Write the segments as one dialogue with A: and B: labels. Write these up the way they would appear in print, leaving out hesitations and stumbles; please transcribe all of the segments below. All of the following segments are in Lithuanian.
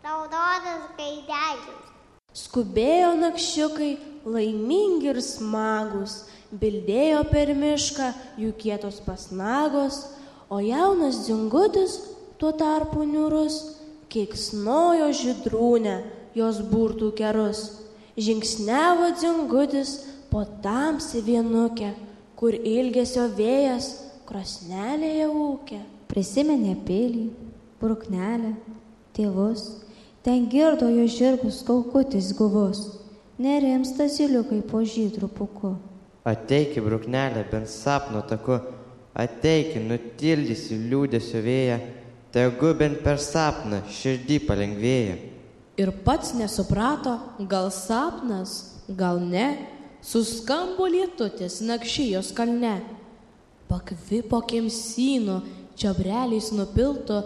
A: raudonas gaidelis.
B: Skubėjo nakšiukai, laimingi ir smagus, bildėjo per mišką jų kietos pasnagos, o jaunas Dzingutis tuo tarpu niūrus keiksnojo žydrūnę jos burtų kerus. Žingsniavo Dzingutis po tamsį vienukę, kur ilgesio vėjas krosnelėje ūkė.
C: Prisiminė pilį, bruknelę, tėvus, ten girdo jo žirgus kaukutis guvus, nerimsta zyliukai po žydrų puku.
D: Ateiki, bruknelė, bent sapno taku, ateiki, nutildysi liūdėsio vėją, tegu bent per sapną širdį palengvėja.
B: Ir pats nesuprato, gal sapnas, gal ne, suskambo lietutis nakšijos kalne. Pakvipo kemsynu, čiobreliais nupilto,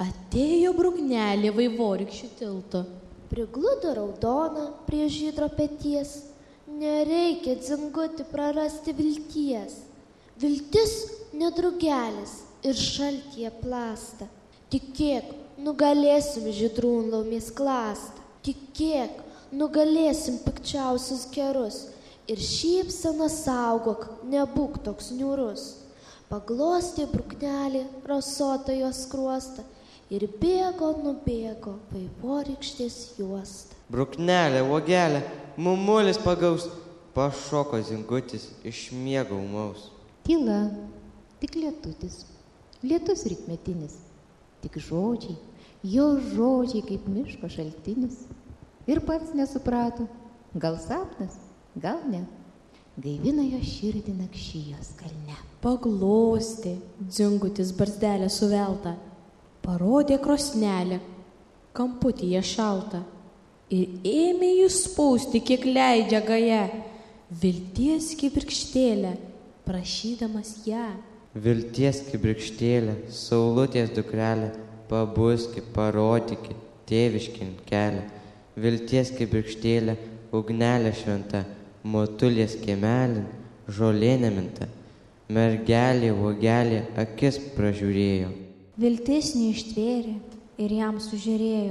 B: atėjo bruknelė vaivorykščių tilto.
E: Prigludo raudona prie žydro peties, nereikia Dzingutį prarasti vilties. Viltis nedrugelis ir šaltyje plasta. Tikėk, nugalėsim žydrūnlaumės klastą. Tikėk, nugalėsim pikčiausius gerus. Ir šypseną saugok, nebūk toks niūrus. Paglostė bruknelį rasotą jos skruostą ir bėgo, nubėgo vaivorykštės juosta.
D: Bruknelė, uogelė, mumulis pagaus, pašoko Dzingutis iš miego ūmaus.
F: Tyla, tik lietutis, lietus rytmetinis, tik žodžiai, jo žodžiai kaip miško šaltinis. Ir pats nesuprato, gal sapnas, gal ne, gaivina jo širdį nakšijos kalne.
B: Paglostė Dzingutis barzdelę suveltą, parodė krosnelę, kamputyje šaltą ir ėmė jį spausti, kiek leidžia gaja, vilties kibirkštėlę, prašydamas ją.
D: Vilties kibirkštėlė, saulutės dukrelė, pabuski, parodyki, tėviškin kelią. Vilties kibirkštėlė, ugnelė šventa, motulės kiemelin, žolė neminta. Mergelė, uogelė, akis pražiūrėjo.
C: Viltis neištvėrė ir jam sužiūrėjo.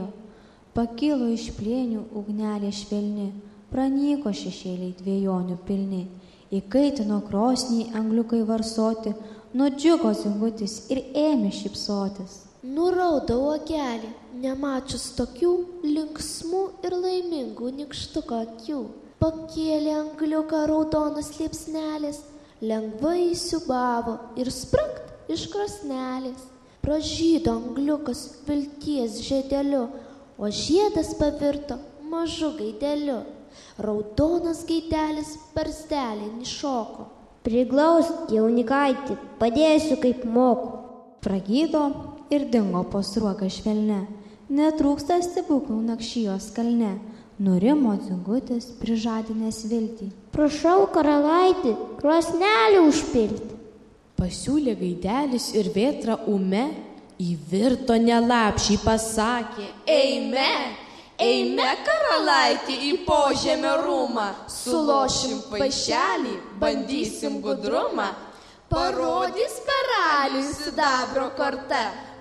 C: Pakilo iš plėnių ugnelė švelni, pranyko šešėliai dviejonių pilni. Įkaitino krosnį angliukai varsoti, nudžiugo Dzingutis ir ėmė šypsotis.
E: Nuraudo uogelį, nemačius tokių linksmų ir laimingų nykštuko akių. Pakėlė angliuką raudonas liepsnelės, lengvai įsiūbavo ir spragt iš krosnelės. Pražydo angliukas vilties žiedeliu, o žiedas pavirto mažu gaideliu. Raudonas gaidelis barzdelė nišoko.
A: Priglausk, jaunikaitį, padėsiu kaip moku.
C: Pragydo ir dingo po sruogą švelne. Netrūksta stebuklų nakšijos kalne. Nurimo Dzingutis prižadinęs viltį.
A: Prašau, karalaitį, krosnelį užpilti.
B: Pasiūlė gaidelis ir vėtra ume, įvirto nelapšiai pasakė: Eime, eime, karalaitį, į požemio rūmą, sulošim paišelį, bandysim gudrumą. Parodys karaliui sidabro korta,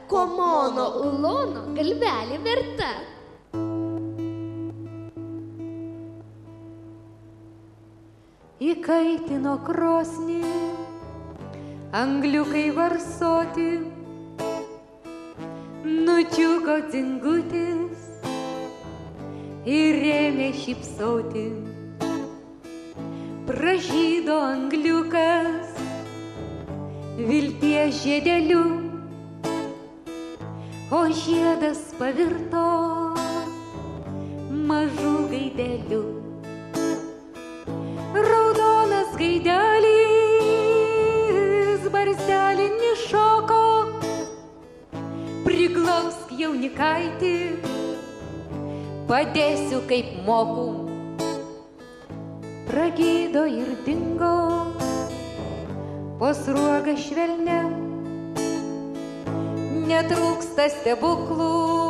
E: komono ulono galvelė verta.
G: Įkaitino krosnį, angliukai varsoti, nudžiugo Dzingutis ir ėmė šypsoti. Pražydo angliukas vilties žiedeliu, o žiedas pavirto mažu gaideliu. Raudonas gaidelis barzdelį nišoko, priglausk jaunikaitį, padėsiu kaip moku. Pragydo ir dingo po sruogą švelne, netrūksta stebuklų